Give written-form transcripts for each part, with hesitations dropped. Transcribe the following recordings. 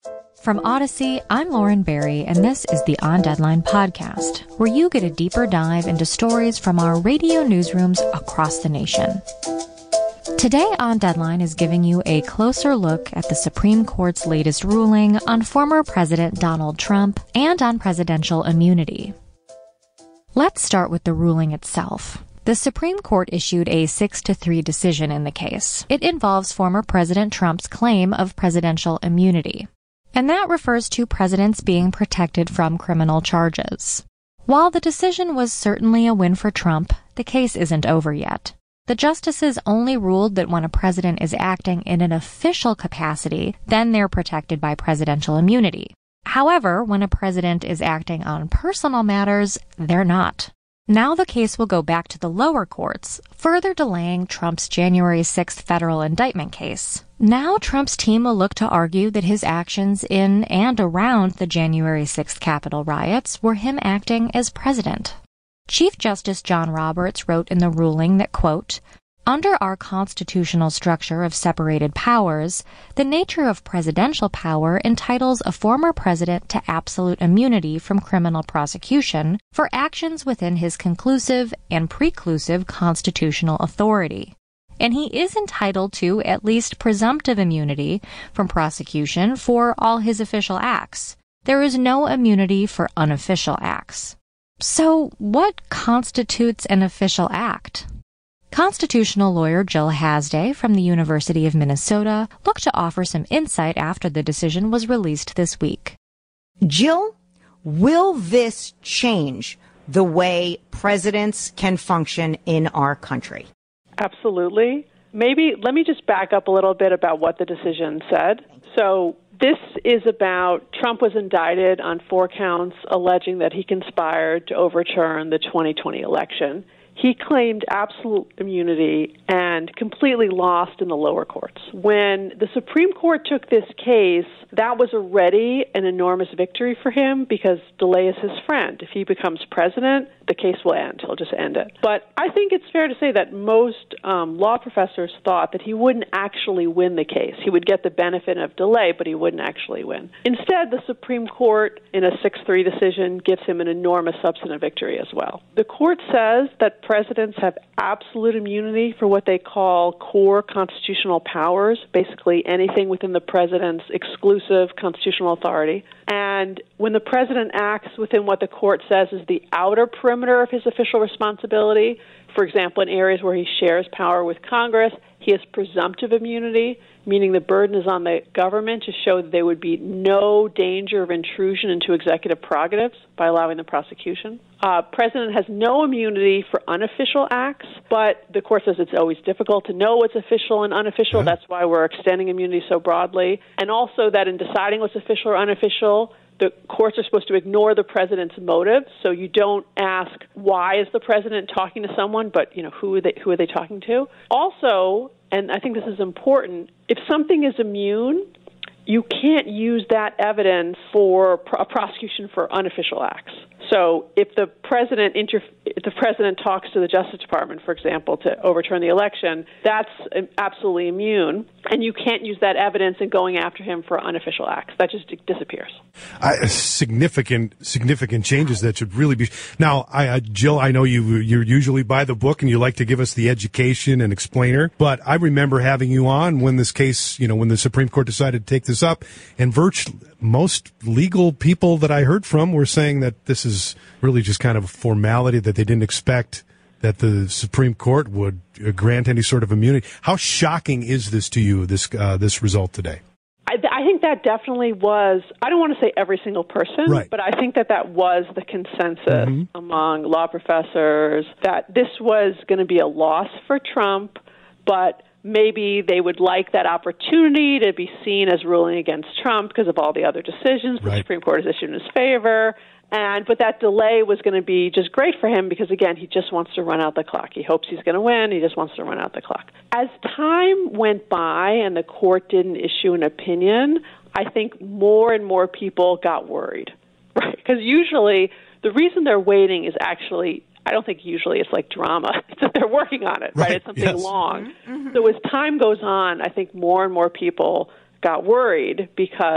From Odyssey, I'm Lauren Barry, and this is the On Deadline podcast, where you get a deeper dive into stories from our radio newsrooms across the nation. Today On Deadline is giving you a closer look at the Supreme Court's latest ruling on former President Donald Trump and on presidential immunity. Let's start with the ruling itself. The Supreme Court issued a 6-3 decision in the case. It involves former President Trump's claim of presidential immunity. And that refers to presidents being protected from criminal charges. While the decision was certainly a win for Trump, the case isn't over yet. The justices only ruled that when a president is acting in an official capacity, then they're protected by presidential immunity. However, when a president is acting on personal matters, they're not. Now the case will go back to the lower courts, further delaying Trump's January 6th federal indictment case. Now Trump's team will look to argue that his actions in and around the January 6th Capitol riots were him acting as president. Chief Justice John Roberts wrote in the ruling that, quote, "Under our constitutional structure of separated powers, the nature of presidential power entitles a former president to absolute immunity from criminal prosecution for actions within his conclusive and preclusive constitutional authority. And he is entitled to at least presumptive immunity from prosecution for all his official acts. There is no immunity for unofficial acts." So, what constitutes an official act? Constitutional lawyer Jill Hasday from the University of Minnesota looked to offer some insight after the decision was released this week. Jill, will this change the way presidents can function in our country? Absolutely. Maybe let me just back up a little bit about what the decision said. So this is about Trump was indicted on 4 counts alleging that he conspired to overturn the 2020 election. He claimed absolute immunity and completely lost in the lower courts. When the Supreme Court took this case, that was already an enormous victory for him because delay is his friend. If he becomes president, the case will end. He'll just end it. But I think it's fair to say that most law professors thought that he wouldn't actually win the case. He would get the benefit of delay, but he wouldn't actually win. Instead, the Supreme Court, in a 6-3 decision, gives him an enormous substantive victory as well. The court says that presidents have absolute immunity for what they call core constitutional powers, basically anything within the president's exclusive constitutional authority. And when the president acts within what the court says is the outer perimeter of his official responsibility, for example, in areas where he shares power with Congress, he has presumptive immunity, meaning the burden is on the government to show that there would be no danger of intrusion into executive prerogatives by allowing the prosecution. President has no immunity for unofficial acts, but the court says it's always difficult to know what's official and unofficial. That's why we're extending immunity so broadly. And also that in deciding what's official or unofficial, the courts are supposed to ignore the president's motive. So you don't ask, why is the president talking to someone, but who are they talking to? Also, and I think this is important, if something is immune, you can't use that evidence for a prosecution for unofficial acts. So if the president talks to the Justice Department, for example, to overturn the election, that's absolutely immune, and you can't use that evidence in going after him for unofficial acts. That just disappears. Significant changes that should really be. Now, Jill, I know you're usually by the book and you like to give us the education and explainer, but I remember having you on when this case, when the Supreme Court decided to take this up, and virtually most legal people that I heard from were saying that this is really just kind of a formality, that they didn't expect that the Supreme Court would grant any sort of immunity. How shocking is this to you, this result today? I think that definitely was, I don't want to say every single person, right, but I think that was the consensus among law professors, that this was going to be a loss for Trump, but maybe they would like that opportunity to be seen as ruling against Trump because of all the other decisions the Supreme Court has issued in his favor. But that delay was going to be just great for him because, again, he just wants to run out the clock. He hopes he's going to win. He just wants to run out the clock. As time went by and the court didn't issue an opinion, I think more and more people got worried, right? Because usually the reason they're waiting is actually, I don't think usually it's like drama. It's that they're working on it, right? It's something long. So as time goes on, I think more and more people got worried because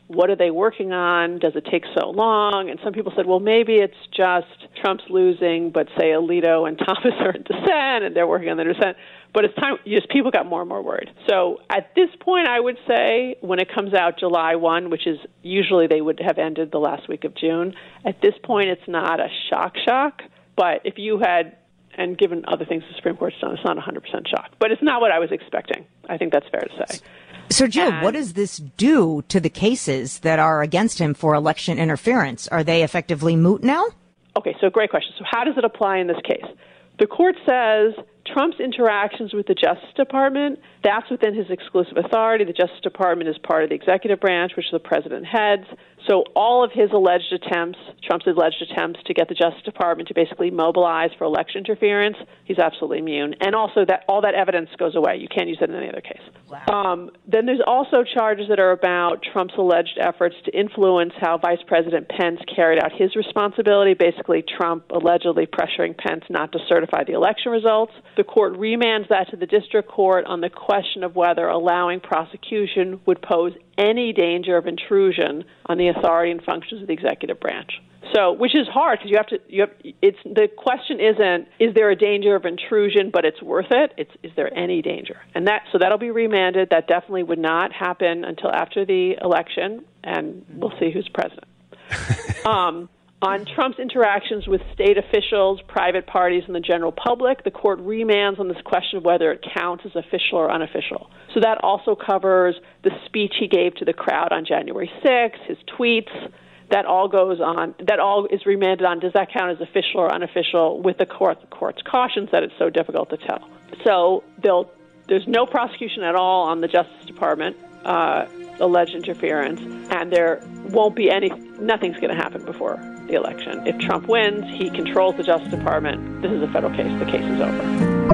What are they working on? Does it take so long? And some people said, well, maybe it's just Trump's losing, but say Alito and Thomas are in dissent, and they're working on their dissent. But it's time, just people got more and more worried. So at this point, I would say when it comes out July 1, which is usually they would have ended the last week of June, at this point it's not a shock. But if you had, and given other things the Supreme Court's done, it's not 100% shock. But it's not what I was expecting. I think that's fair to say. So, Jill, what does this do to the cases that are against him for election interference? Are they effectively moot now? Okay, so great question. So how does it apply in this case? The court says Trump's interactions with the Justice Department, that's within his exclusive authority. The Justice Department is part of the executive branch, which the president heads. So all of his alleged attempts, Trump's alleged attempts to get the Justice Department to basically mobilize for election interference, he's absolutely immune. And also that all that evidence goes away. You can't use it in any other case. Wow. Then there's also charges that are about Trump's alleged efforts to influence how Vice President Pence carried out his responsibility, basically Trump allegedly pressuring Pence not to certify the election results. The court remands that to the district court on the question of whether allowing prosecution would pose any danger of intrusion on the authority and functions of the executive branch. So, which is hard because the question isn't, is there a danger of intrusion, but it's worth it? It's, is there any danger? And that'll be remanded. That definitely would not happen until after the election, and we'll see who's president. On Trump's interactions with state officials, private parties, and the general public, the court remands on this question of whether it counts as official or unofficial. So that also covers the speech he gave to the crowd on January 6th, his tweets. That all goes on. That all is remanded on, does that count as official or unofficial, with the court's cautions that it's so difficult to tell. So there's no prosecution at all on the Justice Department, alleged interference, and there won't be nothing's going to happen before the election. If Trump wins, he controls the Justice Department. This is a federal case. The case is over.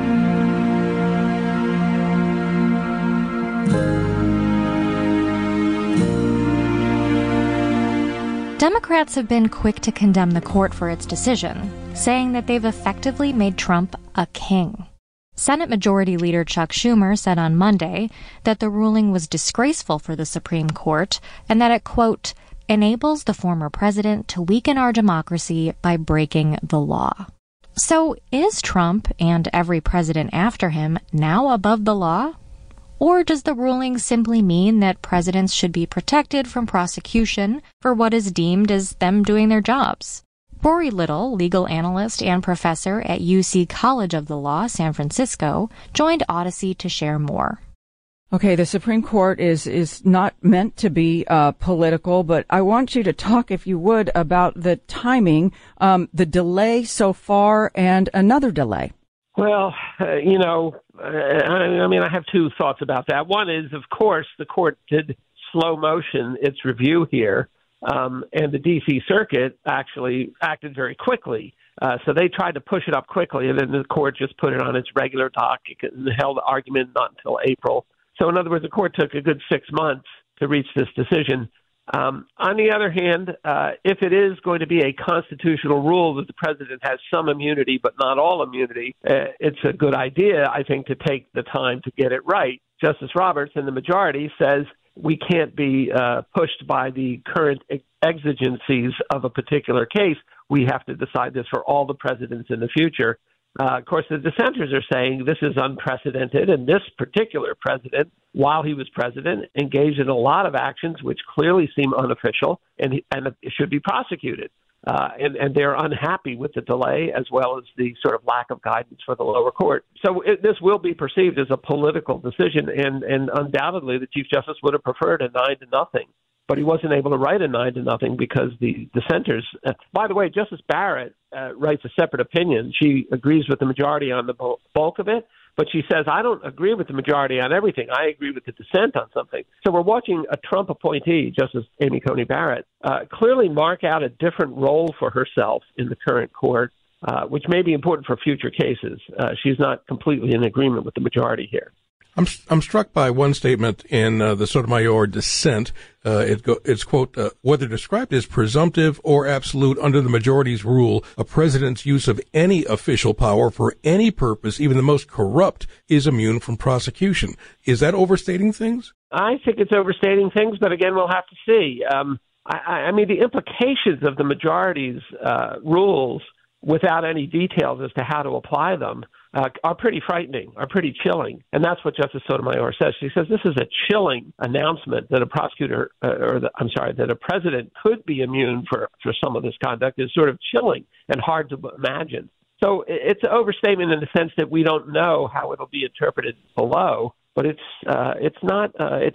Democrats have been quick to condemn the court for its decision, saying that they've effectively made Trump a king. Senate Majority Leader Chuck Schumer said on Monday that the ruling was disgraceful for the Supreme Court and that it, quote, enables the former president to weaken our democracy by breaking the law. So is Trump and every president after him now above the law? Or does the ruling simply mean that presidents should be protected from prosecution for what is deemed as them doing their jobs? Rory Little, legal analyst and professor at UC College of the Law, San Francisco, joined Odyssey to share more. Okay, the Supreme Court is not meant to be political, but I want you to talk, if you would, about the timing, the delay so far and another delay. Well, I have two thoughts about that. One is, of course, the court did slow motion its review here, and the D.C. Circuit actually acted very quickly. So they tried to push it up quickly, and then the court just put it on its regular docket and held the argument not until April. So in other words, the court took a good 6 months to reach this decision. On the other hand, if it is going to be a constitutional rule that the president has some immunity but not all immunity, it's a good idea, I think, to take the time to get it right. Justice Roberts in the majority says we can't be pushed by the current exigencies of a particular case. We have to decide this for all the presidents in the future. Of course, the dissenters are saying this is unprecedented, and this particular president, while he was president, engaged in a lot of actions which clearly seem unofficial and should be prosecuted. And they're unhappy with the delay as well as the sort of lack of guidance for the lower court. So this will be perceived as a political decision, and undoubtedly the Chief Justice would have preferred a 9-0. But he wasn't able to write a 9-0 because the dissenters. By the way, Justice Barrett writes a separate opinion. She agrees with the majority on the bulk of it, but she says, I don't agree with the majority on everything. I agree with the dissent on something. So we're watching a Trump appointee, Justice Amy Coney Barrett, clearly mark out a different role for herself in the current court, which may be important for future cases. She's not completely in agreement with the majority here. I'm struck by one statement in the Sotomayor dissent. It's quote, whether described as presumptive or absolute under the majority's rule, a president's use of any official power for any purpose, even the most corrupt, is immune from prosecution. Is that overstating things? I think it's overstating things, but again, we'll have to see. I mean, the implications of the majority's rules, without any details as to how to apply them, are pretty frightening, are pretty chilling. And that's what Justice Sotomayor says. She says this is a chilling announcement that a prosecutor, that a president could be immune for some of this conduct is sort of chilling and hard to imagine. So it's an overstatement in the sense that we don't know how it'll be interpreted below. But it's not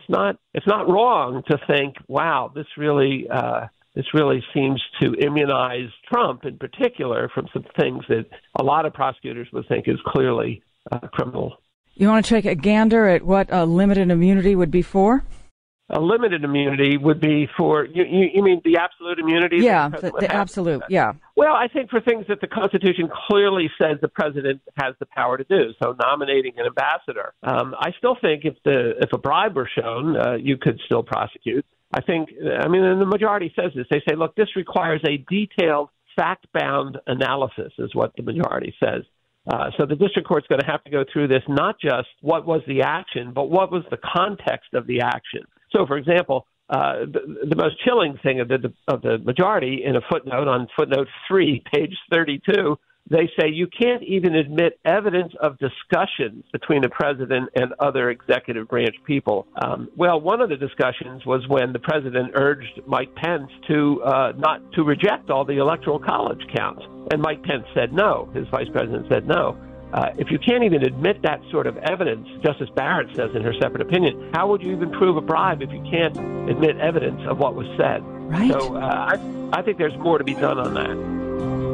wrong to think, wow, this really seems to immunize Trump in particular from some things that a lot of prosecutors would think is clearly criminal. You want to take a gander at what a limited immunity would be for? A limited immunity would be for, you mean the absolute immunity? Yeah, the absolute, yeah. Well, I think for things that the Constitution clearly says the president has the power to do, so nominating an ambassador. I still think if a bribe were shown, you could still prosecute. And the majority says this. They say, look, this requires a detailed, fact-bound analysis, is what the majority says. So the district court's going to have to go through this, not just what was the action, but what was the context of the action. So, for example, the most chilling thing of the majority, in a footnote on footnote 3, page 32, they say you can't even admit evidence of discussions between the president and other executive branch people. Well, one of the discussions was when the president urged Mike Pence to not to reject all the Electoral College counts, and Mike Pence said no. His vice president said no. If you can't even admit that sort of evidence, Justice Barrett says in her separate opinion, how would you even prove a bribe if you can't admit evidence of what was said? Right. So I think there's more to be done on that.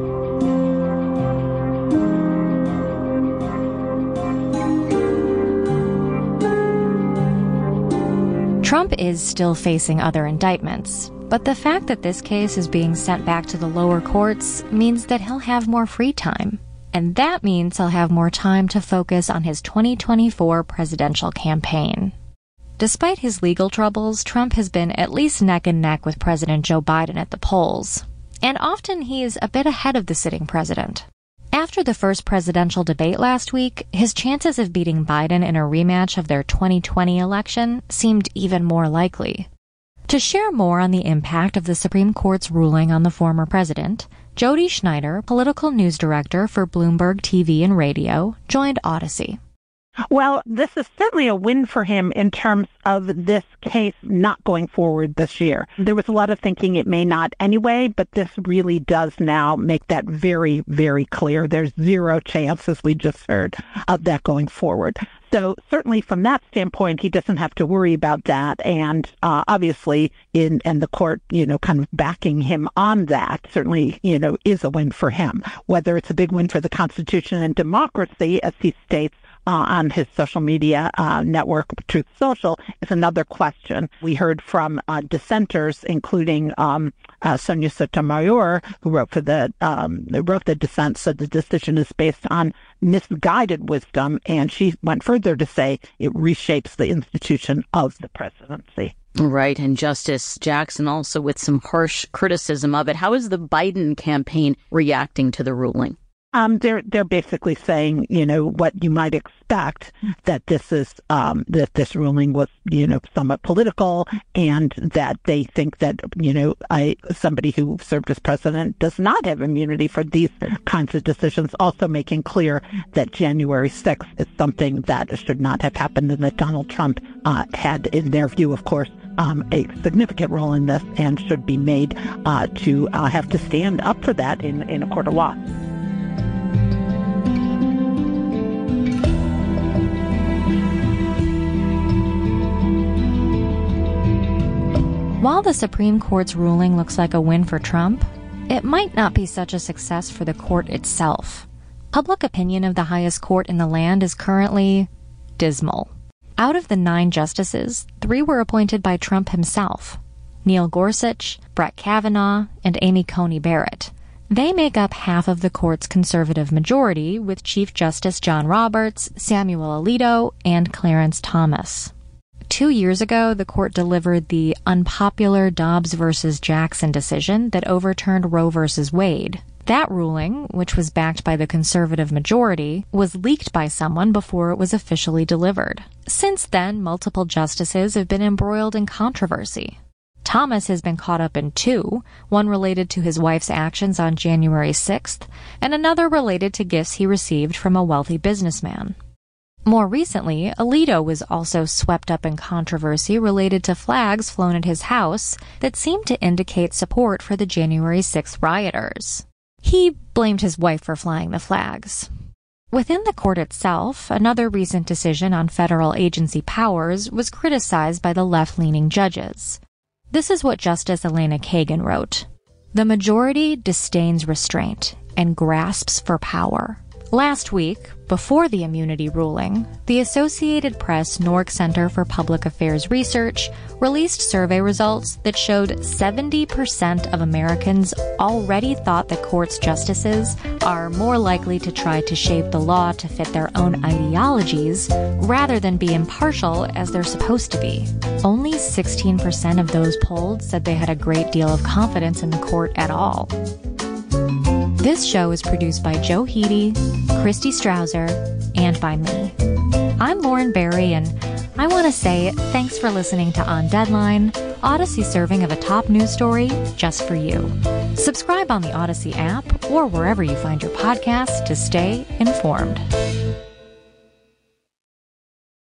Trump is still facing other indictments, but the fact that this case is being sent back to the lower courts means that he'll have more free time. And that means he'll have more time to focus on his 2024 presidential campaign. Despite his legal troubles, Trump has been at least neck and neck with President Joe Biden at the polls. And often he is a bit ahead of the sitting president. After the first presidential debate last week, his chances of beating Biden in a rematch of their 2020 election seemed even more likely. To share more on the impact of the Supreme Court's ruling on the former president, Jody Schneider, political news director for Bloomberg TV and Radio, joined Odyssey. Well, this is certainly a win for him in terms of this case not going forward this year. There was a lot of thinking it may not anyway, but this really does now make that very, very clear. There's zero chance, as we just heard, of that going forward. So certainly from that standpoint, he doesn't have to worry about that. And obviously, and the court, kind of backing him on that certainly, is a win for him. Whether it's a big win for the Constitution and democracy, as he states on his social media network, Truth Social, is another question. We heard from dissenters, including Sonia Sotomayor, who wrote the dissent, said the decision is based on misguided wisdom, and she went further to say it reshapes the institution of the presidency. Right, and Justice Jackson also with some harsh criticism of it. How is the Biden campaign reacting to the ruling? They're basically saying, what you might expect, that this is that this ruling was, somewhat political, and that they think that, somebody who served as president does not have immunity for these kinds of decisions. Also making clear that January 6th is something that should not have happened, and that Donald Trump had, in their view, of course, a significant role in this, and should be made to have to stand up for that in a court of law. While the Supreme Court's ruling looks like a win for Trump, it might not be such a success for the court itself. Public opinion of the highest court in the land is currently dismal. Out of the 9 justices, 3 were appointed by Trump himself: Neil Gorsuch, Brett Kavanaugh, and Amy Coney Barrett. They make up half of the court's conservative majority, with Chief Justice John Roberts, Samuel Alito, and Clarence Thomas. 2 years ago, the court delivered the unpopular Dobbs v. Jackson decision that overturned Roe v. Wade. That ruling, which was backed by the conservative majority, was leaked by someone before it was officially delivered. Since then, multiple justices have been embroiled in controversy. Thomas has been caught up in two, one related to his wife's actions on January 6th, and another related to gifts he received from a wealthy businessman. More recently, Alito was also swept up in controversy related to flags flown at his house that seemed to indicate support for the January 6th rioters. He blamed his wife for flying the flags. Within the court itself, another recent decision on federal agency powers was criticized by the left-leaning judges. This is what Justice Elena Kagan wrote. The majority disdains restraint and grasps for power. Last week, before the immunity ruling, the Associated Press Nork Center for Public Affairs Research released survey results that showed 70% of Americans already thought that court's justices are more likely to try to shape the law to fit their own ideologies rather than be impartial as they're supposed to be. Only 16% of those polled said they had a great deal of confidence in the court at all. This show is produced by Joe Heedy, Christy Strausser, and by me. I'm Lauren Barry, and I want to say thanks for listening to On Deadline, Odyssey's serving of a top news story just for you. Subscribe on the Odyssey app or wherever you find your podcasts to stay informed.